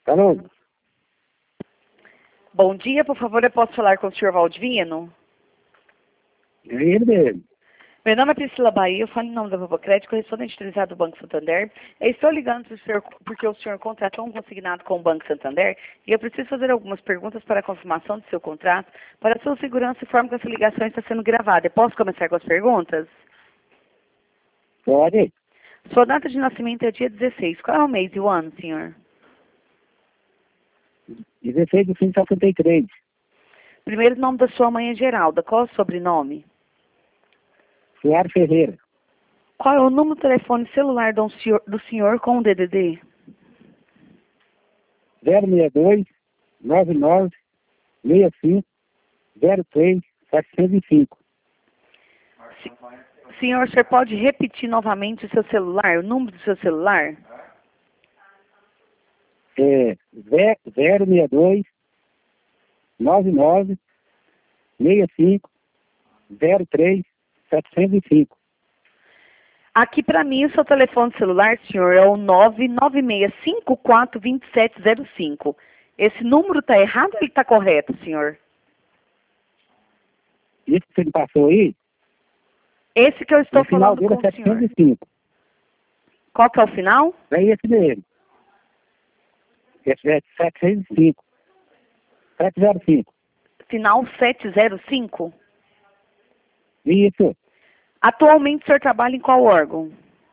Alô? Bom dia, por favor, eu posso falar com o senhor Valdivino? É ele mesmo. Meu nome é Priscila Bahia, eu falo em nome da Vovocred, correspondente utilizado do Banco Santander. Eu estou ligando para o senhor porque o senhor contratou um consignado com o Banco Santander e eu preciso fazer algumas perguntas para a confirmação do seu contrato. Para a sua segurança, informo que essa ligação está sendo gravada. Eu posso começar com as perguntas? Pode? Sua data de nascimento é dia 16. Qual é o mês e o ano, senhor? 16 de 63. Primeiro nome da sua mãe é Geralda. Qual é o sobrenome? Soares Ferreira. Qual é o número do telefone celular do senhor com o DDD? 062 99 65 03 705. Senhor, o senhor pode repetir novamente o seu celular, o número do seu celular? É 062 99 65 03 705. Aqui para mim o seu telefone celular, senhor, é o 996542705. Esse número está errado ou ele está correto, senhor? Isso que você me passou aí, Esse que eu estou o final falando dele com é o senhor. 705. Qual que é o final? É esse mesmo. É 705. 705. Final 705? Isso. Atualmente o senhor trabalha em qual órgão?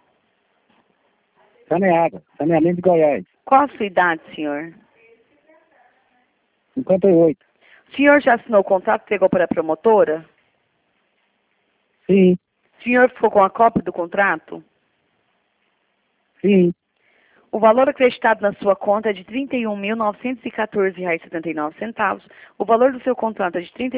Saneamento de Goiás. Qual a sua idade, senhor? 58. O senhor já assinou o contrato, pegou para a promotora? Sim, O senhor ficou com a cópia do contrato? sim. O valor acreditado na sua conta é de R$ 31.914,79. O valor do seu contrato é de R$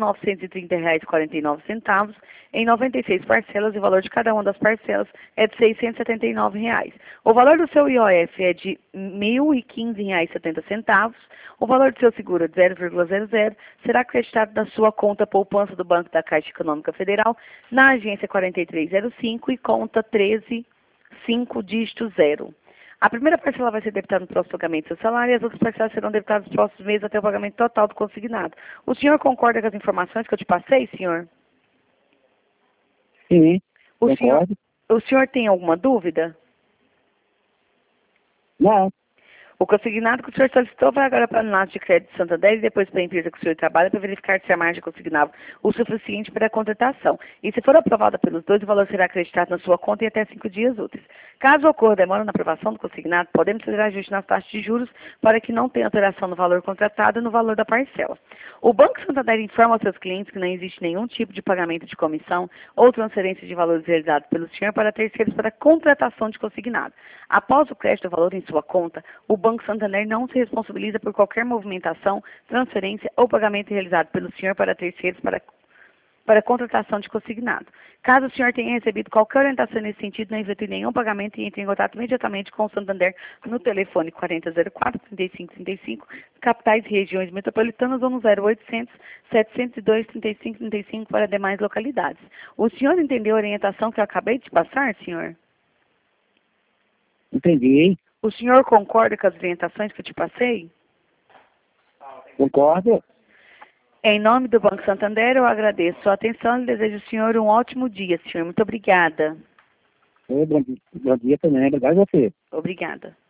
32.930,49 em 96 parcelas e o valor de cada uma das parcelas é de R$ 679. O valor do seu IOF é de R$ 1.015,70. O valor do seu seguro é de 0,00 será acreditado na sua conta poupança do Banco da Caixa Econômica Federal na agência 4305 e conta 135 dígito 0. A primeira parcela vai ser debitada no próximo pagamento do seu salário e as outras parcelas serão debitadas nos próximos meses até o pagamento total do consignado. O senhor concorda com as informações que eu te passei, senhor? Sim, Senhor, concordo. o senhor tem alguma dúvida? Não, O consignado que o senhor solicitou vai agora para a análise de crédito de Santander e depois para a empresa que o senhor trabalha para verificar se a margem consignável o suficiente para a contratação. E se for aprovada pelos dois, o valor será acreditado na sua conta em até 5 dias úteis. Caso ocorra demora na aprovação do consignado, podemos fazer ajuste nas taxas de juros para que não tenha alteração no valor contratado e no valor da parcela. O Banco Santander informa aos seus clientes que não existe nenhum tipo de pagamento de comissão ou transferência de valores realizados pelo senhor para terceiros para contratação de consignado. Após o crédito do valor em sua conta, o Banco Santander não se responsabiliza por qualquer movimentação, transferência ou pagamento realizado pelo senhor para terceiros para contratação de consignado. Caso o senhor tenha recebido qualquer orientação nesse sentido, não efetue nenhum pagamento e entre em contato imediatamente com o Santander no telefone 4004-3535, capitais e regiões metropolitanas ou no 0800 702 3535 para demais localidades. O senhor entendeu a orientação que eu acabei de passar, senhor? entendi. O senhor concorda com as orientações que eu te passei? Concordo. Em nome do Banco Santander, eu agradeço sua atenção e desejo ao senhor um ótimo dia, senhor. Muito obrigada. Bom dia também. Obrigado a você. Obrigada.